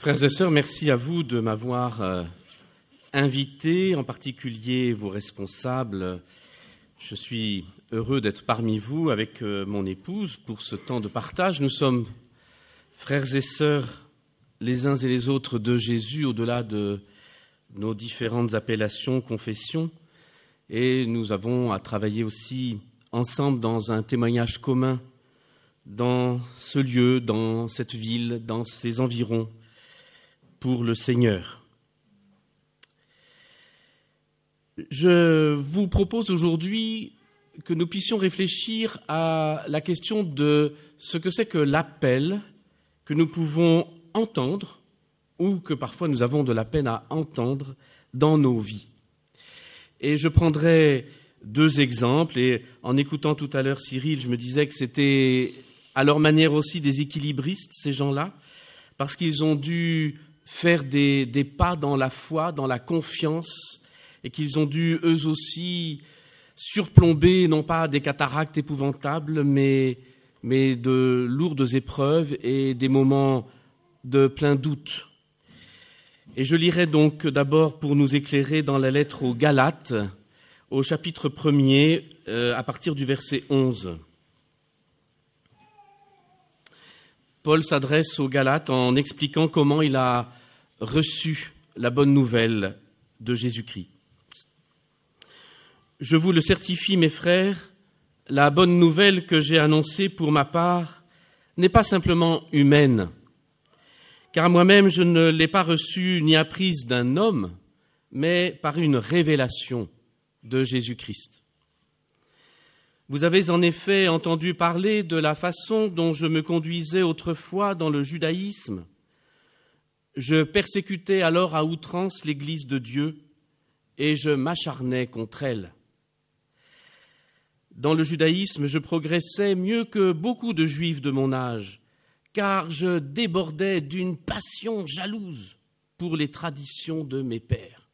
Frères et sœurs, merci à vous de m'avoir invité, en particulier vos responsables. Je suis heureux d'être parmi vous avec mon épouse pour ce temps de partage. Nous sommes frères et sœurs les uns et les autres de Jésus, au-delà de nos différentes appellations, confessions. Et nous avons à travailler aussi ensemble dans un témoignage commun dans ce lieu, dans cette ville, dans ses environs, pour le Seigneur. Je vous propose aujourd'hui que nous puissions réfléchir à la question de ce que c'est que l'appel que nous pouvons entendre ou que parfois nous avons de la peine à entendre dans nos vies. Et je prendrai deux exemples, et en écoutant tout à l'heure Cyril, je me disais que c'était à leur manière aussi des équilibristes, ces gens-là, parce qu'ils ont dû faire des pas dans la foi, dans la confiance, et qu'ils ont dû, eux aussi, surplomber, non pas des cataractes épouvantables, mais de lourdes épreuves et des moments de plein doute. Et je lirai donc d'abord, pour nous éclairer, dans la lettre aux Galates, au chapitre 1er, à partir du verset 11. Paul s'adresse aux Galates en expliquant comment il a reçu la bonne nouvelle de Jésus-Christ. Je vous le certifie, mes frères, la bonne nouvelle que j'ai annoncée pour ma part n'est pas simplement humaine, car moi-même je ne l'ai pas reçue ni apprise d'un homme, mais par une révélation de Jésus-Christ. Vous avez en effet entendu parler de la façon dont je me conduisais autrefois dans le judaïsme. Je persécutais alors à outrance l'Église de Dieu et je m'acharnais contre elle. Dans le judaïsme, je progressais mieux que beaucoup de juifs de mon âge, car je débordais d'une passion jalouse pour les traditions de mes pères.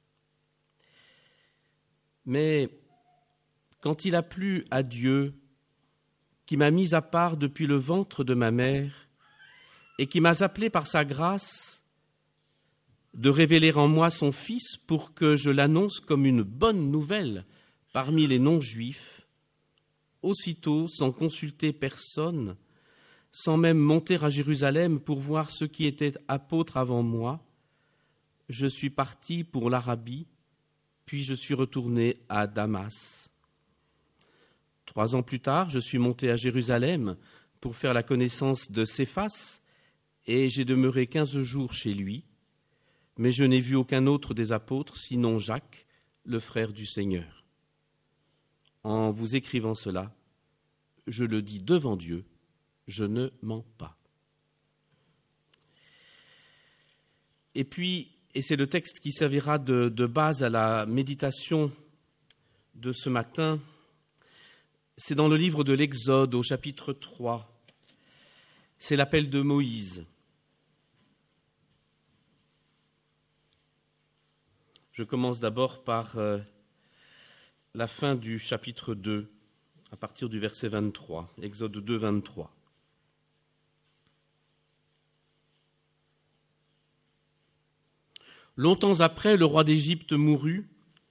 Mais quand il a plu à Dieu, qui m'a mis à part depuis le ventre de ma mère et qui m'a appelé par sa grâce de révéler en moi son Fils pour que je l'annonce comme une bonne nouvelle parmi les non-juifs, aussitôt, sans consulter personne, sans même monter à Jérusalem pour voir ceux qui étaient apôtres avant moi, je suis parti pour l'Arabie, puis je suis retourné à Damas. 3 ans plus tard, je suis monté à Jérusalem pour faire la connaissance de Céphas, et j'ai demeuré 15 jours chez lui, mais je n'ai vu aucun autre des apôtres, sinon Jacques, le frère du Seigneur. En vous écrivant cela, je le dis devant Dieu, je ne mens pas. Et puis, et c'est le texte qui servira de base à la méditation de ce matin, c'est dans le livre de l'Exode, au chapitre 3. C'est l'appel de Moïse. Je commence d'abord par la fin du chapitre 2, à partir du verset 23, Exode 2, 23. Longtemps après, le roi d'Égypte mourut.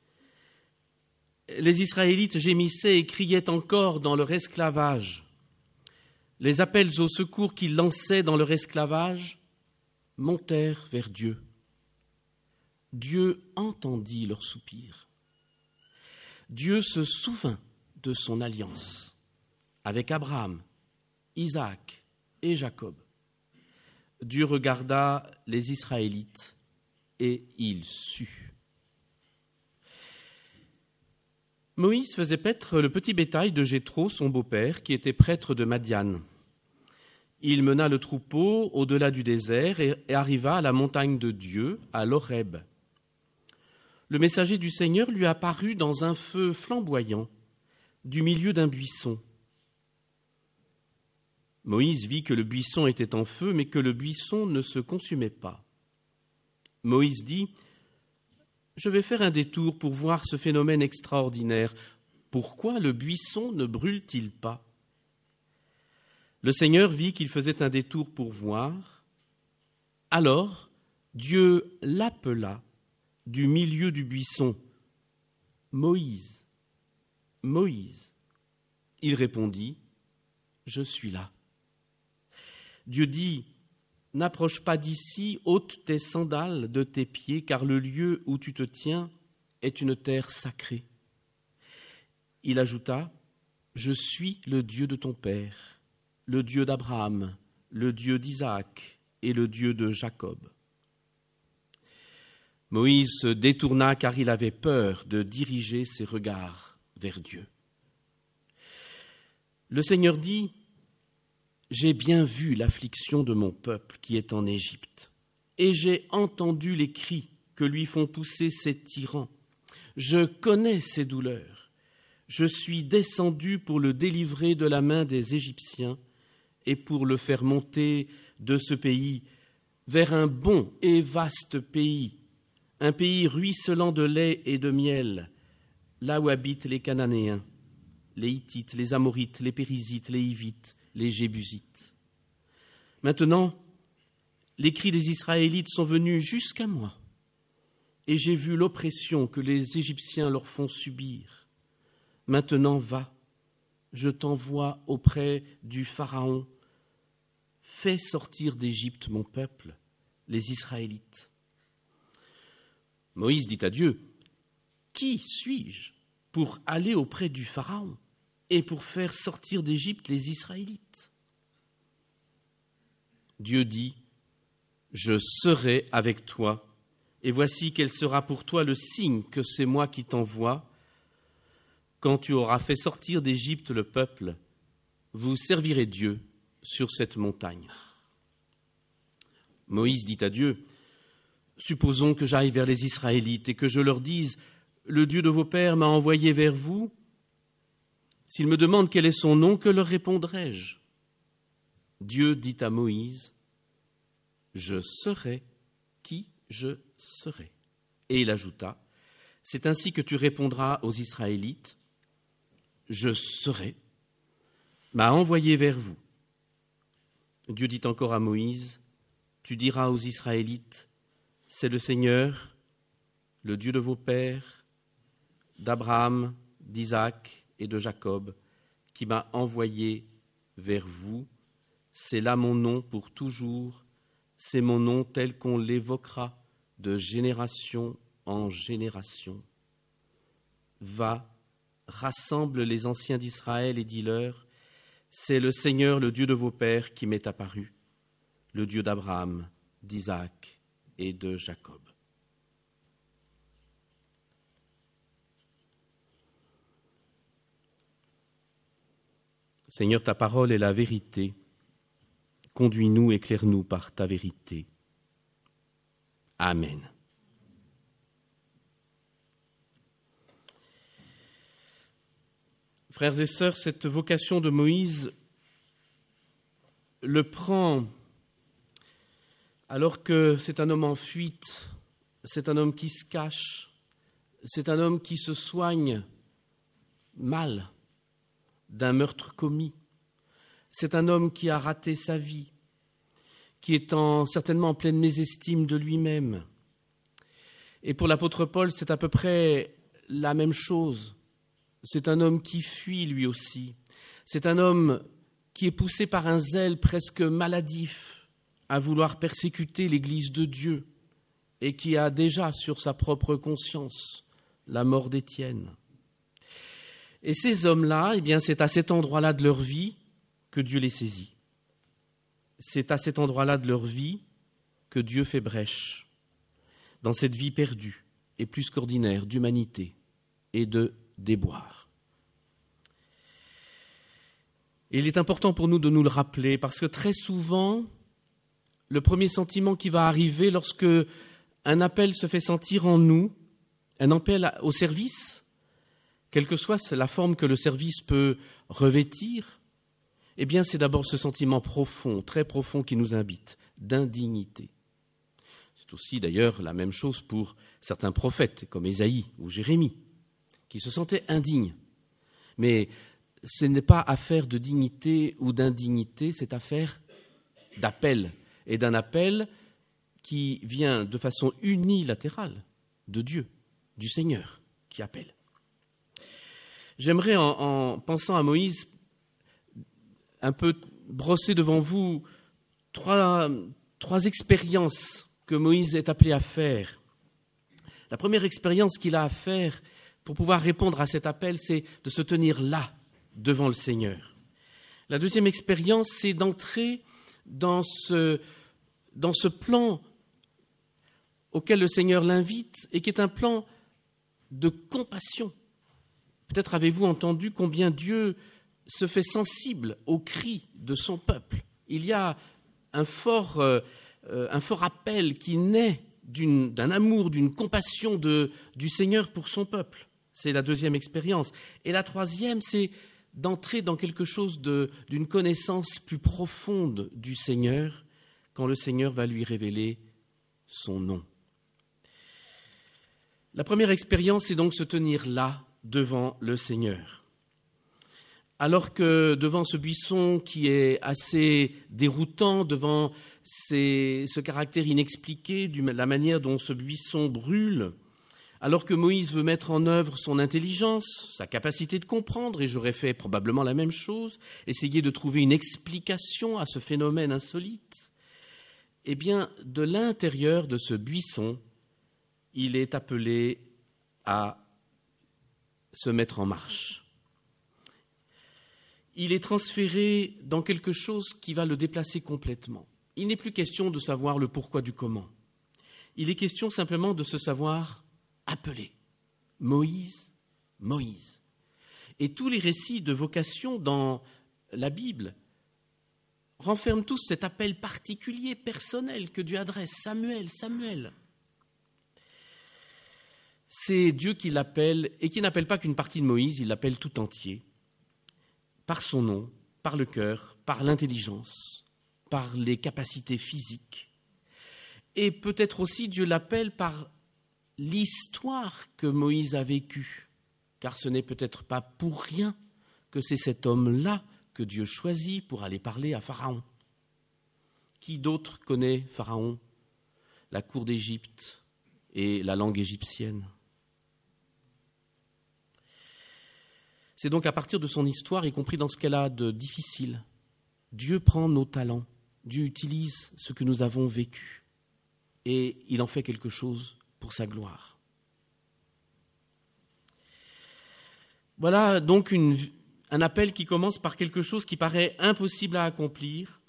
Les Israélites gémissaient et criaient encore dans leur esclavage. Les appels au secours qu'ils lançaient dans leur esclavage montèrent vers Dieu. Dieu entendit leurs soupirs. Dieu se souvint de son alliance avec Abraham, Isaac et Jacob. Dieu regarda les Israélites et il sut. Moïse faisait paître le petit bétail de Jéthro, son beau-père, qui était prêtre de Madian. Il mena le troupeau au-delà du désert et arriva à la montagne de Dieu, à l'Horeb. Le messager du Seigneur lui apparut dans un feu flamboyant, du milieu d'un buisson. Moïse vit que le buisson était en feu, mais que le buisson ne se consumait pas. Moïse dit: « Je vais faire un détour pour voir ce phénomène extraordinaire. Pourquoi le buisson ne brûle-t-il pas ?» Le Seigneur vit qu'il faisait un détour pour voir. Alors Dieu l'appela du milieu du buisson. « Moïse, Moïse !» Il répondit, « Je suis là. » Dieu dit, « N'approche pas d'ici, ôte tes sandales de tes pieds, car le lieu où tu te tiens est une terre sacrée. » Il ajouta, « Je suis le Dieu de ton père, le Dieu d'Abraham, le Dieu d'Isaac et le Dieu de Jacob. » Moïse se détourna car il avait peur de diriger ses regards vers Dieu. Le Seigneur dit, « J'ai bien vu l'affliction de mon peuple qui est en Égypte, et j'ai entendu les cris que lui font pousser ses tyrans. Je connais ses douleurs. Je suis descendu pour le délivrer de la main des Égyptiens et pour le faire monter de ce pays vers un bon et vaste pays, un pays ruisselant de lait et de miel, là où habitent les Cananéens, les Hittites, les Amorites, les Périzites, les Hivites, les Jébusites. Maintenant, les cris des Israélites sont venus jusqu'à moi, et j'ai vu l'oppression que les Égyptiens leur font subir. Maintenant, va, je t'envoie auprès du Pharaon. Fais sortir d'Égypte mon peuple, les Israélites. » Moïse dit à Dieu, « Qui suis-je pour aller auprès du Pharaon et pour faire sortir d'Égypte les Israélites ?» Dieu dit, « Je serai avec toi, et voici quel sera pour toi le signe que c'est moi qui t'envoie. Quand tu auras fait sortir d'Égypte le peuple, vous servirez Dieu sur cette montagne. » Moïse dit à Dieu, « Supposons que j'aille vers les Israélites et que je leur dise, « Le Dieu de vos pères m'a envoyé vers vous. S'ils me demandent quel est son nom, que leur répondrai-je » Dieu dit à Moïse, « Je serai qui je serai. » Et il ajouta, « C'est ainsi que tu répondras aux Israélites, « Je serai, m'a envoyé vers vous. » Dieu dit encore à Moïse, « Tu diras aux Israélites, « C'est le Seigneur, le Dieu de vos pères, d'Abraham, d'Isaac et de Jacob, qui m'a envoyé vers vous. C'est là mon nom pour toujours, c'est mon nom tel qu'on l'évoquera de génération en génération. Va, rassemble les anciens d'Israël et dis-leur, c'est le Seigneur, le Dieu de vos pères, qui m'est apparu, le Dieu d'Abraham, d'Isaac et de Jacob. » Seigneur, ta parole est la vérité. Conduis-nous, éclaire-nous par ta vérité. Amen. Frères et sœurs, cette vocation de Moïse le prend alors que c'est un homme en fuite, c'est un homme qui se cache, c'est un homme qui se soigne mal d'un meurtre commis. C'est un homme qui a raté sa vie, qui est certainement en pleine mésestime de lui-même. Et pour l'apôtre Paul, c'est à peu près la même chose. C'est un homme qui fuit lui aussi. C'est un homme qui est poussé par un zèle presque maladif à vouloir persécuter l'Église de Dieu et qui a déjà sur sa propre conscience la mort d'Étienne. Et ces hommes-là, eh bien, c'est à cet endroit-là de leur vie que Dieu les saisit. C'est à cet endroit-là de leur vie que Dieu fait brèche, dans cette vie perdue et plus qu'ordinaire d'humanité et de déboire. Et il est important pour nous de nous le rappeler, parce que très souvent, le premier sentiment qui va arriver lorsque un appel se fait sentir en nous, un appel au service, quelle que soit la forme que le service peut revêtir, eh bien c'est d'abord ce sentiment profond, très profond qui nous habite, d'indignité. C'est aussi d'ailleurs la même chose pour certains prophètes, comme Ésaïe ou Jérémie, qui se sentaient indignes. Mais ce n'est pas affaire de dignité ou d'indignité, c'est affaire d'appel, et d'un appel qui vient de façon unilatérale de Dieu, du Seigneur, qui appelle. J'aimerais, en pensant à Moïse, un peu brosser devant vous trois expériences que Moïse est appelé à faire. La première expérience qu'il a à faire pour pouvoir répondre à cet appel, c'est de se tenir là, devant le Seigneur. La deuxième expérience, c'est d'entrer dans ce plan auquel le Seigneur l'invite et qui est un plan de compassion. Peut-être avez-vous entendu combien Dieu se fait sensible aux cris de son peuple. Il y a un fort appel qui naît d'un amour, d'une compassion du Seigneur pour son peuple. C'est la deuxième expérience. Et la troisième, c'est d'entrer dans quelque chose d'une connaissance plus profonde du Seigneur quand le Seigneur va lui révéler son nom. La première expérience, c'est donc se tenir là, devant le Seigneur. Alors que devant ce buisson qui est assez déroutant, devant ce caractère inexpliqué, la manière dont ce buisson brûle, alors que Moïse veut mettre en œuvre son intelligence, sa capacité de comprendre, et j'aurais fait probablement la même chose, essayer de trouver une explication à ce phénomène insolite, eh bien, de l'intérieur de ce buisson, il est appelé à se mettre en marche. Il est transféré dans quelque chose qui va le déplacer complètement. Il n'est plus question de savoir le pourquoi du comment. Il est question simplement de se savoir appelé. Moïse, Moïse. Et tous les récits de vocation dans la Bible renferment tous cet appel particulier, personnel, que Dieu adresse. Samuel, Samuel. C'est Dieu qui l'appelle, et qui n'appelle pas qu'une partie de Moïse, il l'appelle tout entier, par son nom, par le cœur, par l'intelligence, par les capacités physiques. Et peut-être aussi Dieu l'appelle par l'histoire que Moïse a vécue, car ce n'est peut-être pas pour rien que c'est cet homme-là que Dieu choisit pour aller parler à Pharaon. Qui d'autre connaît Pharaon, la cour d'Égypte et la langue égyptienne ? C'est donc à partir de son histoire, y compris dans ce qu'elle a de difficile, Dieu prend nos talents, Dieu utilise ce que nous avons vécu et il en fait quelque chose pour sa gloire. Voilà donc un appel qui commence par quelque chose qui paraît impossible à accomplir,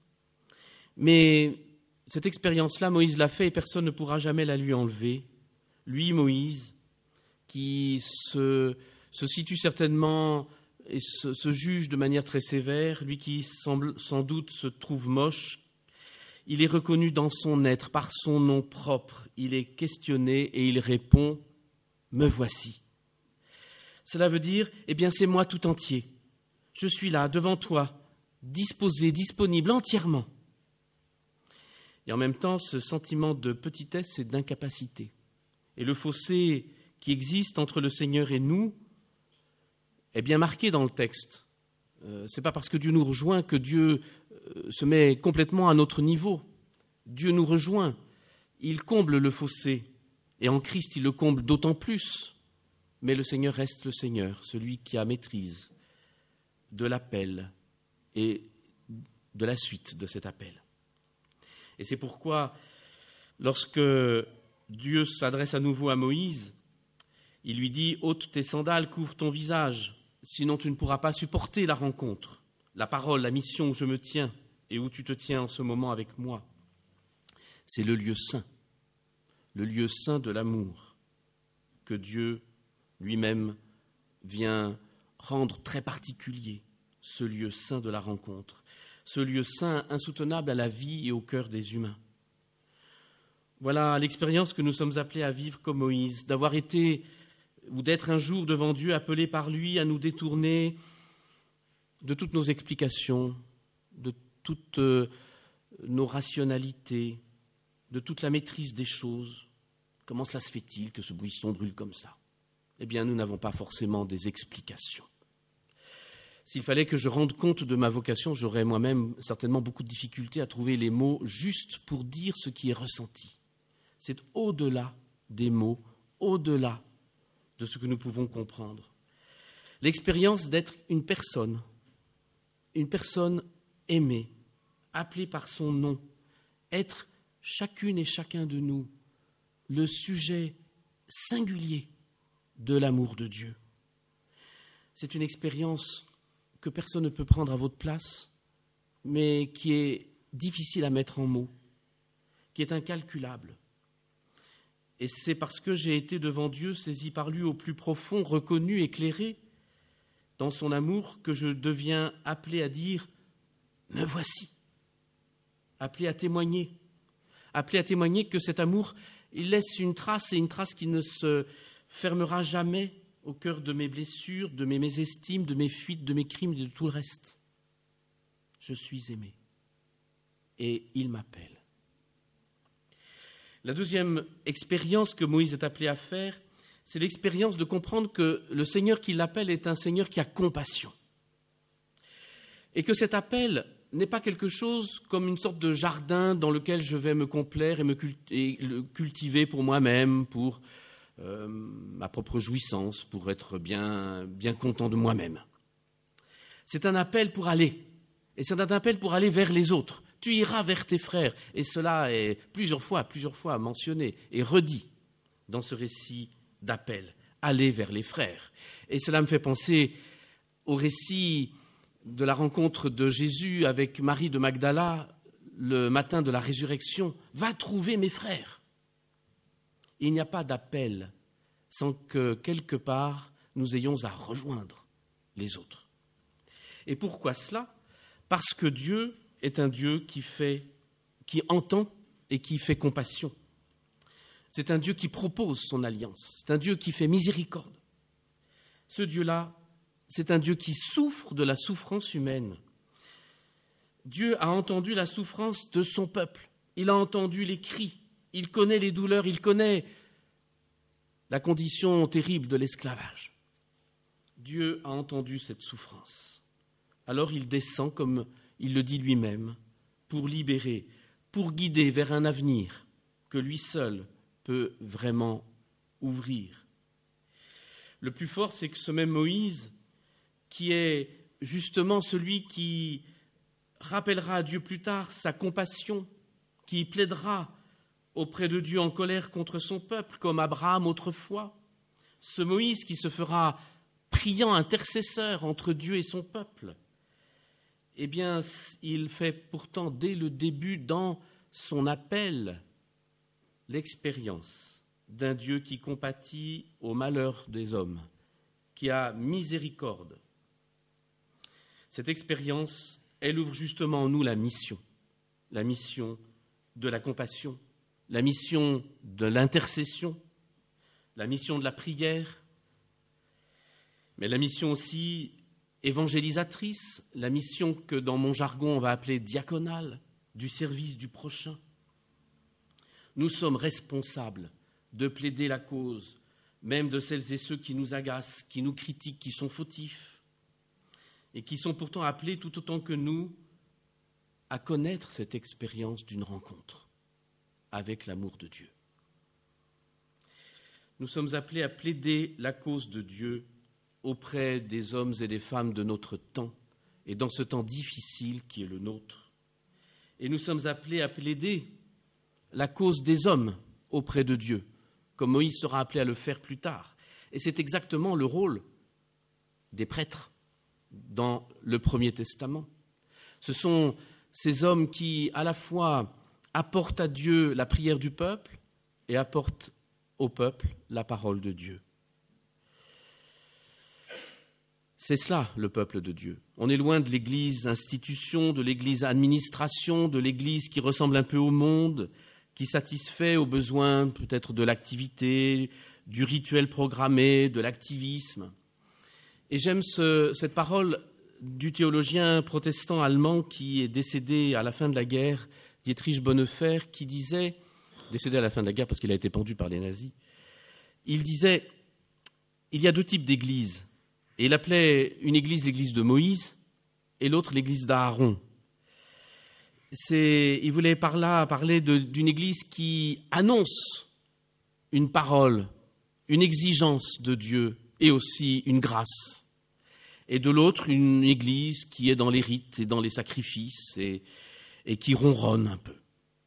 mais cette expérience-là, Moïse l'a fait et personne ne pourra jamais la lui enlever. Lui, Moïse, qui se situe certainement et se juge de manière très sévère, lui qui sans doute se trouve moche, il est reconnu dans son être, par son nom propre, il est questionné et il répond « Me voici ». Cela veut dire « Eh bien, c'est moi tout entier, je suis là, devant toi, disposé, disponible entièrement ». Et en même temps, ce sentiment de petitesse et d'incapacité. Et le fossé qui existe entre le Seigneur et nous est bien marqué dans le texte. Ce n'est pas parce que Dieu nous rejoint que Dieu se met complètement à notre niveau. Dieu nous rejoint, il comble le fossé, et en Christ il le comble d'autant plus. Mais le Seigneur reste le Seigneur, celui qui a maîtrise de l'appel et de la suite de cet appel. Et c'est pourquoi, lorsque Dieu s'adresse à nouveau à Moïse, il lui dit « ôte tes sandales, couvre ton visage, sinon tu ne pourras pas supporter la rencontre, la parole, la mission où je me tiens et où tu te tiens en ce moment avec moi. » C'est le lieu saint de l'amour que Dieu lui-même vient rendre très particulier, ce lieu saint de la rencontre, ce lieu saint insoutenable à la vie et au cœur des humains. Voilà l'expérience que nous sommes appelés à vivre comme Moïse, d'avoir été ou d'être un jour devant Dieu appelé par lui à nous détourner de toutes nos explications, de toutes nos rationalités, de toute la maîtrise des choses. Comment cela se fait-il que ce buisson brûle comme ça ? Eh bien, nous n'avons pas forcément des explications. S'il fallait que je rende compte de ma vocation, j'aurais moi-même certainement beaucoup de difficultés à trouver les mots justes pour dire ce qui est ressenti. C'est au-delà des mots, au-delà de ce que nous pouvons comprendre. L'expérience d'être une personne aimée, appelée par son nom, être chacune et chacun de nous le sujet singulier de l'amour de Dieu. C'est une expérience que personne ne peut prendre à votre place, mais qui est difficile à mettre en mots, qui est incalculable. Et c'est parce que j'ai été devant Dieu, saisi par lui au plus profond, reconnu, éclairé dans son amour, que je deviens appelé à dire « Me voici », appelé à témoigner que cet amour, il laisse une trace, et une trace qui ne se fermera jamais au cœur de mes blessures, de mes mésestimes, de mes fuites, de mes crimes et de tout le reste. Je suis aimé et il m'appelle. La deuxième expérience que Moïse est appelé à faire, c'est l'expérience de comprendre que le Seigneur qui l'appelle est un Seigneur qui a compassion. Et que cet appel n'est pas quelque chose comme une sorte de jardin dans lequel je vais me complaire et le cultiver pour moi-même, pour ma propre jouissance, pour être bien content de moi-même. C'est un appel pour aller, et c'est un appel pour aller vers les autres. Tu iras vers tes frères, et cela est plusieurs fois mentionné et redit dans ce récit d'appel. Aller vers les frères. Et cela me fait penser au récit de la rencontre de Jésus avec Marie de Magdala le matin de la résurrection. Va trouver mes frères. Il n'y a pas d'appel sans que, quelque part, nous ayons à rejoindre les autres. Et pourquoi cela ? Parce que Dieu est un Dieu qui entend et qui fait compassion. C'est un Dieu qui propose son alliance. C'est un Dieu qui fait miséricorde. Ce Dieu-là, c'est un Dieu qui souffre de la souffrance humaine. Dieu a entendu la souffrance de son peuple. Il a entendu les cris. Il connaît les douleurs, il connaît la condition terrible de l'esclavage. Dieu a entendu cette souffrance. Alors il descend, comme il le dit lui-même, pour libérer, pour guider vers un avenir que lui seul peut vraiment ouvrir. Le plus fort, c'est que ce même Moïse, qui est justement celui qui rappellera à Dieu plus tard sa compassion, qui plaidera auprès de Dieu en colère contre son peuple, comme Abraham autrefois. Ce Moïse qui se fera priant intercesseur entre Dieu et son peuple. Eh bien, il fait pourtant dès le début dans son appel l'expérience d'un Dieu qui compatit au malheur des hommes, qui a miséricorde. Cette expérience, elle ouvre justement en nous la mission de la compassion, la mission de l'intercession, la mission de la prière, mais la mission aussi évangélisatrice, la mission que dans mon jargon on va appeler diaconale, du service du prochain. Nous sommes responsables de plaider la cause, même de celles et ceux qui nous agacent, qui nous critiquent, qui sont fautifs, et qui sont pourtant appelés tout autant que nous à connaître cette expérience d'une rencontre avec l'amour de Dieu. Nous sommes appelés à plaider la cause de Dieu auprès des hommes et des femmes de notre temps, et dans ce temps difficile qui est le nôtre. Et nous sommes appelés à plaider la cause des hommes auprès de Dieu, comme Moïse sera appelé à le faire plus tard. Et c'est exactement le rôle des prêtres dans le Premier Testament. Ce sont ces hommes qui, à la fois, apportent à Dieu la prière du peuple et apportent au peuple la parole de Dieu. C'est cela, le peuple de Dieu. On est loin de l'Église institution, de l'Église administration, de l'Église qui ressemble un peu au monde, qui satisfait aux besoins peut-être de l'activité, du rituel programmé, de l'activisme. Et j'aime cette parole du théologien protestant allemand qui est décédé à la fin de la guerre, Dietrich Bonhoeffer, qui disait, décédé à la fin de la guerre parce qu'il a été pendu par les nazis, il disait, il y a deux types d'églises. Et il appelait une église l'église de Moïse et l'autre l'église d'Aaron. Il voulait par là parler d'une Église qui annonce une parole, une exigence de Dieu et aussi une grâce. Et de l'autre, une Église qui est dans les rites et dans les sacrifices et qui ronronne un peu.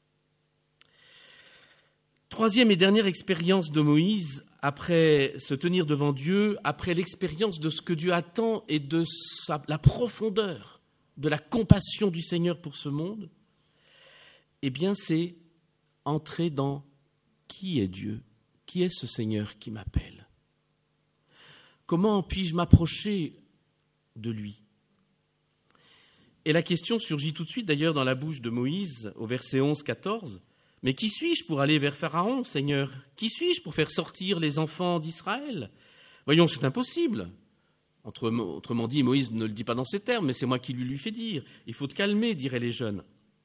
Troisième et dernière expérience de Moïse, après se tenir devant Dieu, après l'expérience de ce que Dieu attend et de la profondeur de la compassion du Seigneur pour ce monde, eh bien c'est entrer dans qui est Dieu, qui est ce Seigneur qui m'appelle. Comment puis-je m'approcher de lui? Et la question surgit tout de suite d'ailleurs dans la bouche de Moïse au verset 11-14. Mais qui suis-je pour aller vers Pharaon, Seigneur? Qui suis-je pour faire sortir les enfants d'Israël? Voyons, c'est impossible. Autrement dit, Moïse ne le dit pas dans ces termes, mais c'est moi qui lui fais dire. Il faut te calmer, diraient les jeunes.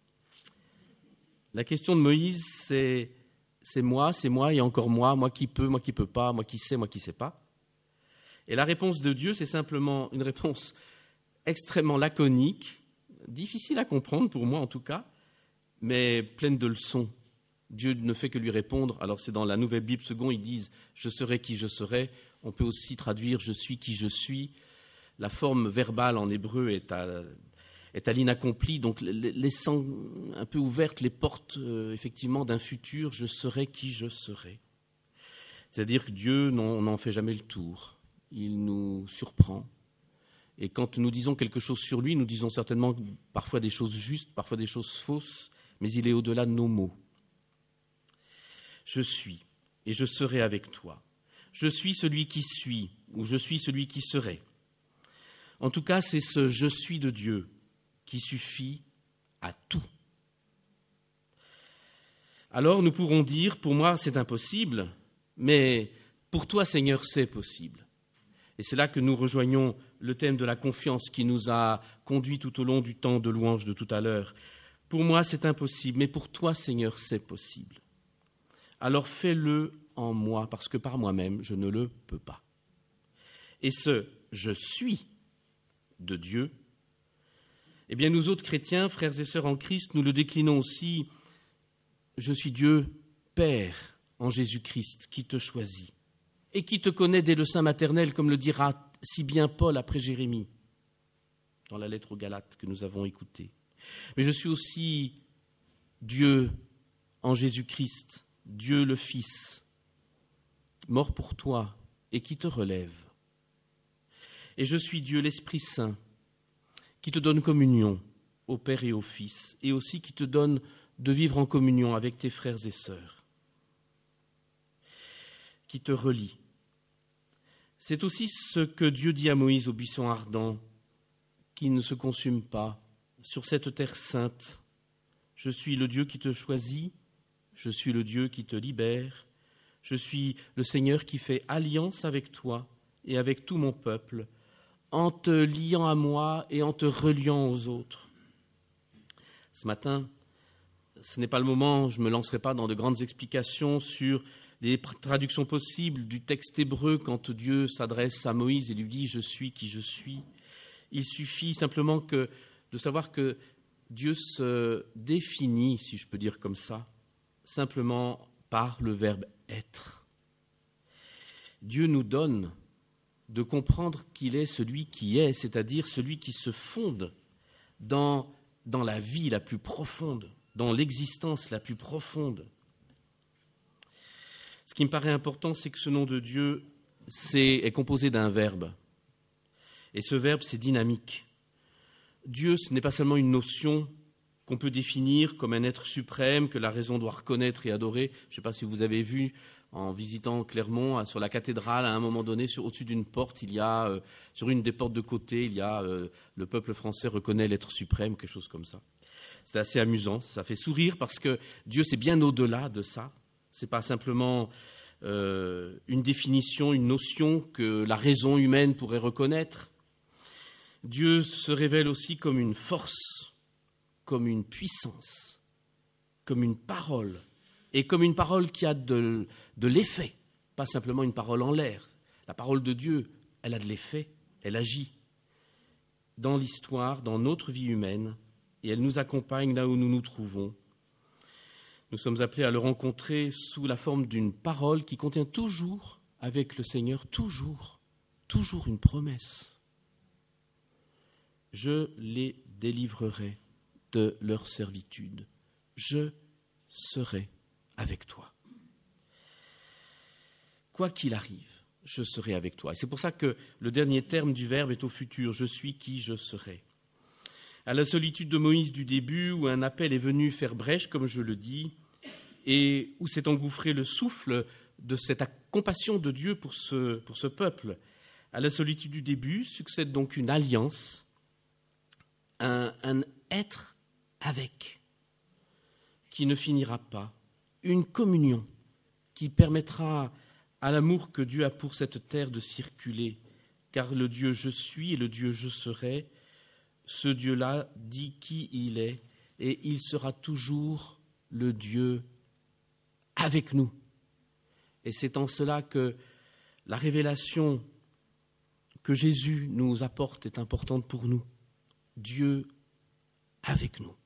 La question de Moïse, c'est moi et encore moi qui peux pas, moi qui sais pas. Et la réponse de Dieu, c'est simplement une réponse extrêmement laconique, difficile à comprendre pour moi en tout cas, mais pleine de leçons. Dieu ne fait que lui répondre. Alors c'est dans la Nouvelle Bible seconde, ils disent « je serai qui je serai ». On peut aussi traduire « je suis qui je suis ». La forme verbale en hébreu est à l'inaccompli, donc laissant un peu ouvertes les portes effectivement d'un futur « je serai qui je serai ». C'est-à-dire que Dieu n'en fait jamais le tour. Il nous surprend. Et quand nous disons quelque chose sur lui, nous disons certainement parfois des choses justes, parfois des choses fausses, mais il est au-delà de nos mots. Je suis, et je serai avec toi. Je suis celui qui suis, ou je suis celui qui serai. En tout cas, c'est ce « je suis » de Dieu qui suffit à tout. Alors nous pourrons dire, pour moi c'est impossible, mais pour toi Seigneur c'est possible. Et c'est là que nous rejoignons le thème de la confiance qui nous a conduits tout au long du temps de louange de tout à l'heure. Pour moi c'est impossible, mais pour toi Seigneur c'est possible. Alors fais-le en moi, parce que par moi-même, je ne le peux pas. Et ce « je suis » de Dieu, eh bien nous autres chrétiens, frères et sœurs en Christ, nous le déclinons aussi « je suis Dieu, Père, en Jésus-Christ, qui te choisit et qui te connaît dès le sein maternel, comme le dira si bien Paul après Jérémie, dans la lettre aux Galates que nous avons écoutée. Mais je suis aussi Dieu en Jésus-Christ, Dieu le Fils, mort pour toi et qui te relève. Et je suis Dieu l'Esprit Saint, qui te donne communion au Père et au Fils, et aussi qui te donne de vivre en communion avec tes frères et sœurs, qui te relie. C'est aussi ce que Dieu dit à Moïse au buisson ardent, qui ne se consume pas sur cette terre sainte. Je suis le Dieu qui te choisit, je suis le Dieu qui te libère, je suis le Seigneur qui fait alliance avec toi et avec tout mon peuple, en te liant à moi et en te reliant aux autres. Ce matin, ce n'est pas le moment, je ne me lancerai pas dans de grandes explications sur les traductions possibles du texte hébreu quand Dieu s'adresse à Moïse et lui dit « je suis qui je suis ». Il suffit simplement de savoir que Dieu se définit, si je peux dire comme ça, simplement par le verbe « être ». Dieu nous donne de comprendre qu'il est celui qui est, c'est-à-dire celui qui se fonde dans la vie la plus profonde, dans l'existence la plus profonde. Ce qui me paraît important, c'est que ce nom de Dieu est composé d'un verbe. Et ce verbe, c'est dynamique. Dieu, ce n'est pas seulement une notion qu'on peut définir comme un être suprême que la raison doit reconnaître et adorer. Je ne sais pas si vous avez vu, en visitant Clermont, sur la cathédrale, à un moment donné, au-dessus d'une porte, il y a, sur une des portes de côté, il y a le peuple français reconnaît l'être suprême, quelque chose comme ça. C'est assez amusant, ça fait sourire parce que Dieu, c'est bien au-delà de ça. Ce n'est pas simplement une définition, une notion que la raison humaine pourrait reconnaître. Dieu se révèle aussi comme une force, comme une puissance, comme une parole, et comme une parole qui a de l'effet, pas simplement une parole en l'air. La parole de Dieu, elle a de l'effet, elle agit dans l'histoire, dans notre vie humaine, et elle nous accompagne là où nous nous trouvons. Nous sommes appelés à le rencontrer sous la forme d'une parole qui contient toujours, avec le Seigneur, toujours une promesse. Je les délivrerai de leur servitude. Je serai avec toi. Quoi qu'il arrive, je serai avec toi. Et c'est pour ça que le dernier terme du verbe est au futur. Je suis qui je serai. À la solitude de Moïse du début, où un appel est venu faire brèche, comme je le dis, et où s'est engouffré le souffle de cette compassion de Dieu pour ce peuple. À la solitude du début succède donc une alliance, un être avec, qui ne finira pas, une communion qui permettra à l'amour que Dieu a pour cette terre de circuler, car le Dieu je suis et le Dieu je serai, ce Dieu-là dit qui il est, et il sera toujours le Dieu avec nous. Et c'est en cela que la révélation que Jésus nous apporte est importante pour nous. Dieu avec nous.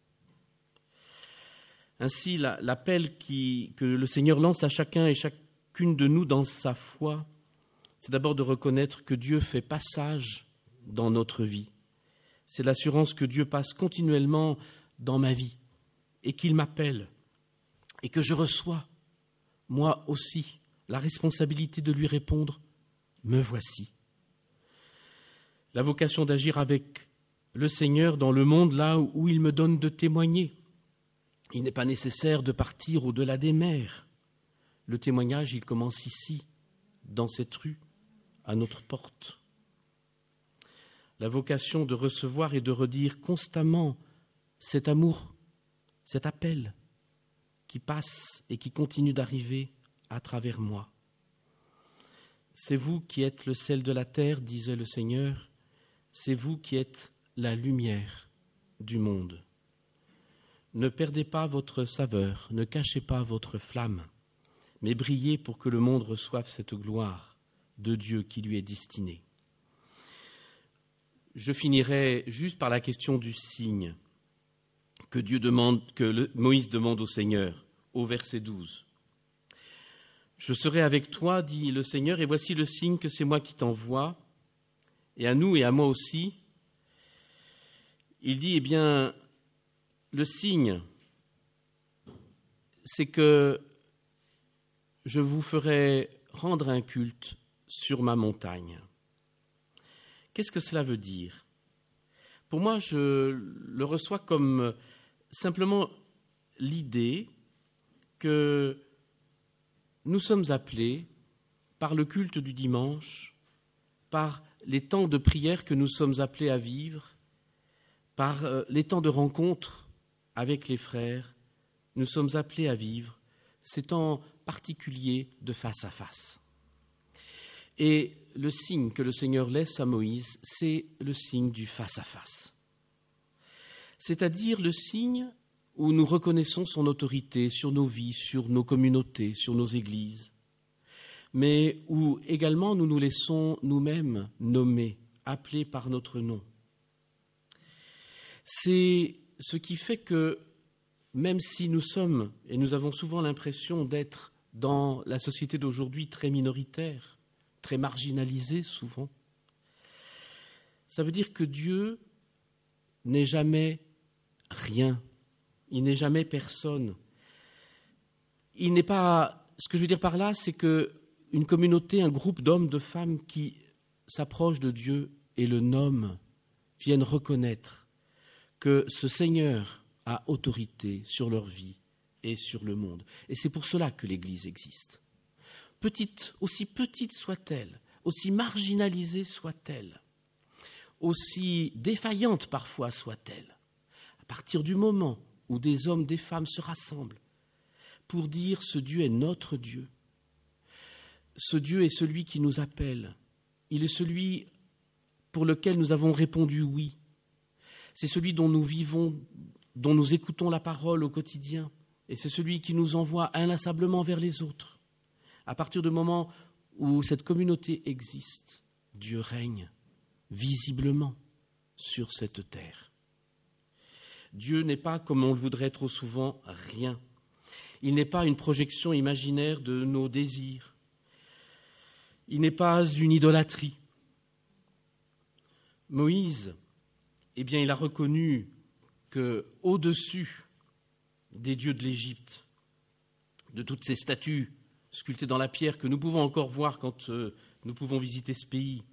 Ainsi, l'appel que le Seigneur lance à chacun et chacune de nous dans sa foi, c'est d'abord de reconnaître que Dieu fait passage dans notre vie. C'est l'assurance que Dieu passe continuellement dans ma vie et qu'il m'appelle et que je reçois, moi aussi, la responsabilité de lui répondre « Me voici ». La vocation d'agir avec le Seigneur dans le monde là où il me donne de témoigner. Il n'est pas nécessaire de partir au-delà des mers. Le témoignage, il commence ici, dans cette rue, à notre porte. La vocation de recevoir et de redire constamment cet amour, cet appel qui passe et qui continue d'arriver à travers moi. C'est vous qui êtes le sel de la terre, disait le Seigneur, c'est vous qui êtes la lumière du monde. Ne perdez pas votre saveur, ne cachez pas votre flamme, mais brillez pour que le monde reçoive cette gloire de Dieu qui lui est destinée. Je finirai juste par la question du signe que Moïse demande au Seigneur, au verset 12. Je serai avec toi, dit le Seigneur, et voici le signe que c'est moi qui t'envoie, et à nous et à moi aussi. Il dit, le signe, c'est que je vous ferai rendre un culte sur ma montagne. Qu'est-ce que cela veut dire ? Pour moi, je le reçois comme simplement l'idée que nous sommes appelés par le culte du dimanche, par les temps de prière que nous sommes appelés à vivre, par les temps de rencontre avec les frères, nous sommes appelés à vivre ces temps particuliers de face à face. Et le signe que le Seigneur laisse à Moïse, c'est le signe du face à face. C'est-à-dire le signe où nous reconnaissons son autorité sur nos vies, sur nos communautés, sur nos églises, mais où également nous nous laissons nous-mêmes nommer, appelés par notre nom. C'est ce qui fait que même si nous sommes, et nous avons souvent l'impression d'être dans la société d'aujourd'hui très minoritaire, très marginalisée souvent, ça veut dire que Dieu n'est jamais rien, il n'est jamais personne. Il n'est pas, ce que je veux dire par là, c'est qu'une communauté, un groupe d'hommes, de femmes qui s'approchent de Dieu et le nomment, viennent reconnaître que ce Seigneur a autorité sur leur vie et sur le monde. Et c'est pour cela que l'Église existe. Petite, aussi petite soit-elle, aussi marginalisée soit-elle, aussi défaillante parfois soit-elle, à partir du moment où des hommes, des femmes se rassemblent pour dire ce Dieu est notre Dieu, ce Dieu est celui qui nous appelle, il est celui pour lequel nous avons répondu oui, c'est celui dont nous vivons, dont nous écoutons la parole au quotidien, et c'est celui qui nous envoie inlassablement vers les autres. À partir du moment où cette communauté existe, Dieu règne visiblement sur cette terre. Dieu n'est pas, comme on le voudrait trop souvent, rien. Il n'est pas une projection imaginaire de nos désirs. Il n'est pas une idolâtrie. Moïse, il a reconnu qu'au-dessus des dieux de l'Égypte, de toutes ces statues sculptées dans la pierre que nous pouvons encore voir quand nous pouvons visiter ce pays,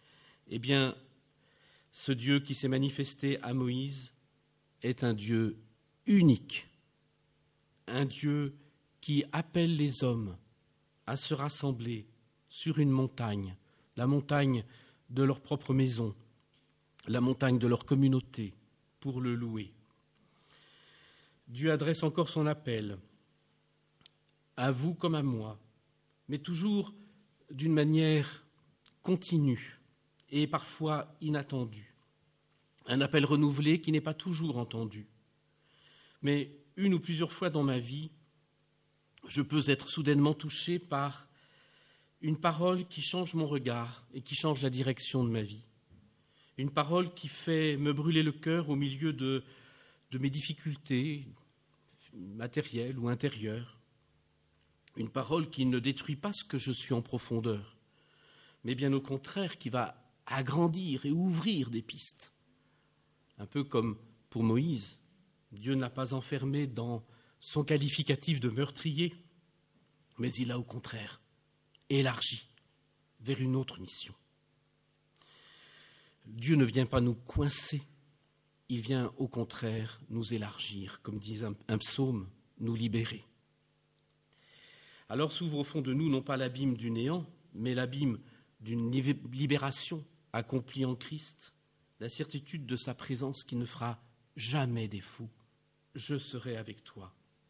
ce Dieu qui s'est manifesté à Moïse est un Dieu unique, un Dieu qui appelle les hommes à se rassembler sur une montagne, la montagne de leur propre maison, la montagne de leur communauté, pour le louer. Dieu adresse encore son appel à vous comme à moi, mais toujours d'une manière continue et parfois inattendue. Un appel renouvelé qui n'est pas toujours entendu. Mais une ou plusieurs fois dans ma vie, je peux être soudainement touché par une parole qui change mon regard et qui change la direction de ma vie. Une parole qui fait me brûler le cœur au milieu de mes difficultés matérielles ou intérieures. Une parole qui ne détruit pas ce que je suis en profondeur, mais bien au contraire qui va agrandir et ouvrir des pistes. Un peu comme pour Moïse, Dieu n'a pas enfermé dans son qualificatif de meurtrier, mais il a au contraire élargi vers une autre mission. Dieu ne vient pas nous coincer, il vient au contraire nous élargir, comme dit un psaume, nous libérer. Alors s'ouvre au fond de nous non pas l'abîme du néant, mais l'abîme d'une libération accomplie en Christ, la certitude de sa présence qui ne fera jamais défaut. Je serai avec toi.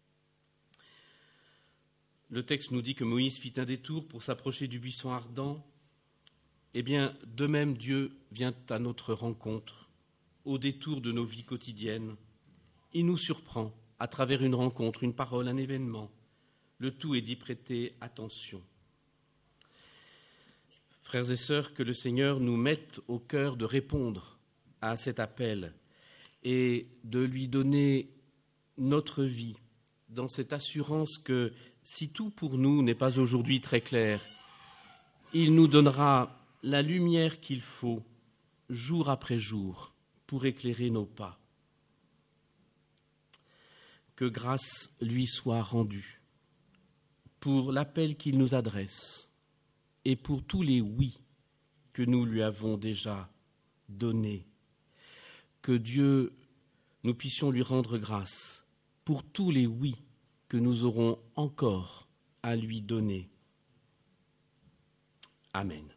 Le texte nous dit que Moïse fit un détour pour s'approcher du buisson ardent. De même, Dieu vient à notre rencontre, au détour de nos vies quotidiennes. Il nous surprend à travers une rencontre, une parole, un événement. Le tout est d'y prêter attention. Frères et sœurs, que le Seigneur nous mette au cœur de répondre à cet appel et de lui donner notre vie dans cette assurance que si tout pour nous n'est pas aujourd'hui très clair, il nous donnera la lumière qu'il faut jour après jour pour éclairer nos pas. Que grâce lui soit rendue pour l'appel qu'il nous adresse et pour tous les oui que nous lui avons déjà donnés. Que Dieu, nous puissions lui rendre grâce pour tous les oui que nous aurons encore à lui donner. Amen.